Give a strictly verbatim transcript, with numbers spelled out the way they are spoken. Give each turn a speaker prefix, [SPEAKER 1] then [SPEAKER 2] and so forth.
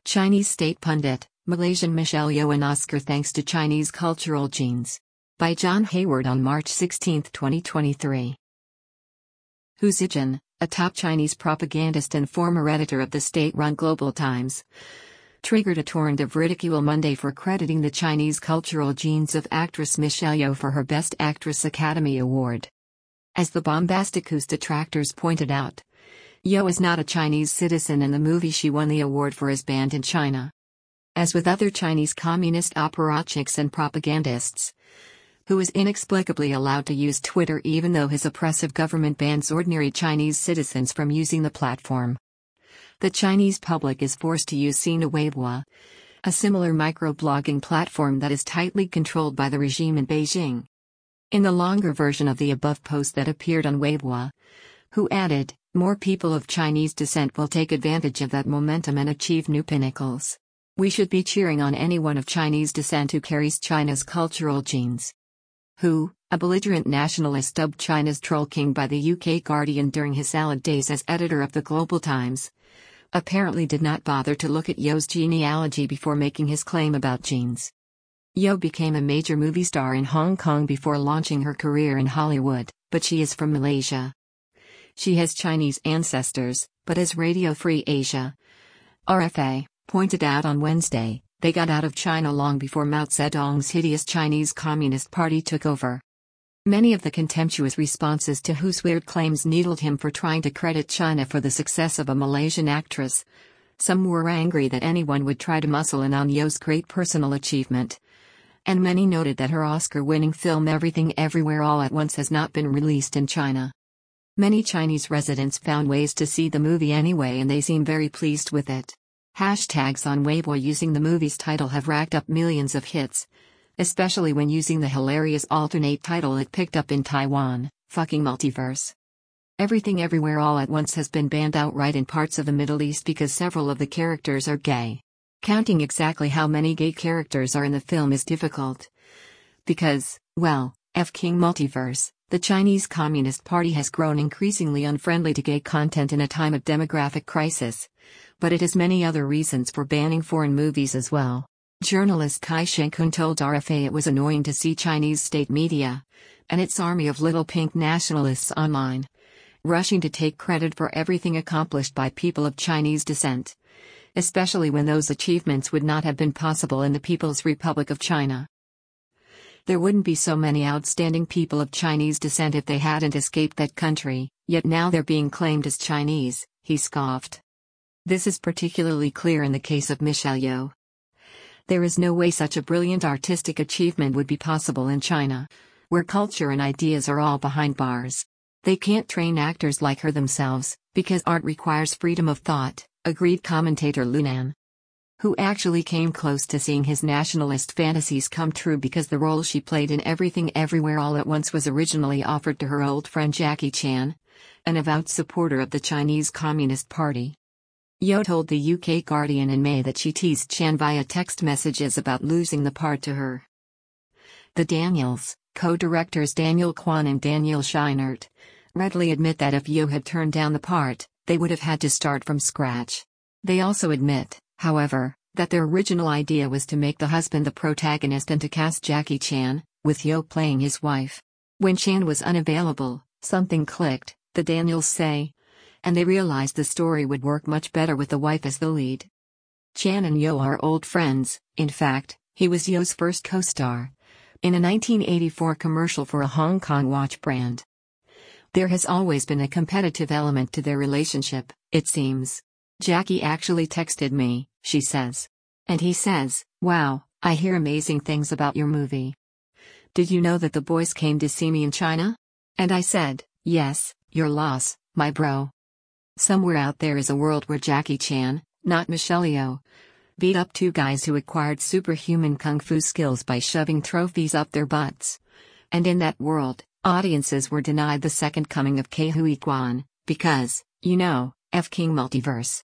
[SPEAKER 1] Chinese state pundit, Malaysian Michelle Yeoh an Oscar thanks to Chinese cultural genes. By John Hayward on March sixteenth, twenty twenty-three. Hu Zijin, a top Chinese propagandist and former editor of the state-run Global Times, triggered a torrent of ridicule Monday for crediting the Chinese cultural genes of actress Michelle Yeoh for her Best Actress Academy Award. As the bombastic Hu's detractors pointed out, Yeoh is not a Chinese citizen and the movie she won the award for is banned in China. As with other Chinese communist apparatchiks and propagandists, Hu is inexplicably allowed to use Twitter even though his oppressive government bans ordinary Chinese citizens from using the platform. The Chinese public is forced to use Sina Weibo, a similar microblogging platform that is tightly controlled by the regime in Beijing. In the longer version of the above post that appeared on Weibo, Hu added, "More people of Chinese descent will take advantage of that momentum and achieve new pinnacles. We should be cheering on anyone of Chinese descent who carries China's cultural genes." Hu, a belligerent nationalist dubbed China's Troll King by the U K Guardian during his salad days as editor of the Global Times, apparently did not bother to look at Yeoh's genealogy before making his claim about genes. Yeoh became a major movie star in Hong Kong before launching her career in Hollywood, but she is from Malaysia. She has Chinese ancestors, but as Radio Free Asia, R F A, pointed out on Wednesday, they got out of China long before Mao Zedong's hideous Chinese Communist Party took over. Many of the contemptuous responses to Hu's weird claims needled him for trying to credit China for the success of a Malaysian actress. Some were angry that anyone would try to muscle in on Yeoh's great personal achievement. And many noted that her Oscar-winning film Everything Everywhere All at Once has not been released in China. Many Chinese residents found ways to see the movie anyway and they seem very pleased with it. Hashtags on Weibo using the movie's title have racked up millions of hits, especially when using the hilarious alternate title it picked up in Taiwan, Fucking Multiverse. Everything Everywhere All at Once has been banned outright in parts of the Middle East because several of the characters are gay. Counting exactly how many gay characters are in the film is difficult. Because, well, F-King Multiverse, the Chinese Communist Party has grown increasingly unfriendly to gay content in a time of demographic crisis. But it has many other reasons for banning foreign movies as well. Journalist Kai Sheng-kun told R F A it was annoying to see Chinese state media, and its army of little pink nationalists online, rushing to take credit for everything accomplished by people of Chinese descent, especially when those achievements would not have been possible in the People's Republic of China. There wouldn't be so many outstanding people of Chinese descent if they hadn't escaped that country, yet now they're being claimed as Chinese, he scoffed. This is particularly clear in the case of Michelle Yeoh. There is no way such a brilliant artistic achievement would be possible in China, where culture and ideas are all behind bars. They can't train actors like her themselves, because art requires freedom of thought, agreed commentator Lunan, who actually came close to seeing his nationalist fantasies come true because the role she played in Everything Everywhere All at Once was originally offered to her old friend Jackie Chan, an avowed supporter of the Chinese Communist Party. Yeoh told the U K Guardian in May that she teased Chan via text messages about losing the part to her. The Daniels, co-directors Daniel Kwan and Daniel Scheinert, readily admit that if Yeoh had turned down the part, they would have had to start from scratch. They also admit, however, that their original idea was to make the husband the protagonist and to cast Jackie Chan, with Yeoh playing his wife. When Chan was unavailable, something clicked, the Daniels say, and they realized the story would work much better with the wife as the lead. Chan and Yeoh are old friends. In fact, he was Yeoh's first co-star in a nineteen eighty-four commercial for a Hong Kong watch brand. There has always been a competitive element to their relationship, it seems. Jackie actually texted me, she says. And he says, "Wow, I hear amazing things about your movie. Did you know that the boys came to see me in China?" And I said, "Yes, your loss, my bro." Somewhere out there is a world where Jackie Chan, not Michelle Yeoh, beat up two guys who acquired superhuman kung fu skills by shoving trophies up their butts. And in that world, audiences were denied the second coming of Ke Huy Quan, because, you know, F-King Multiverse.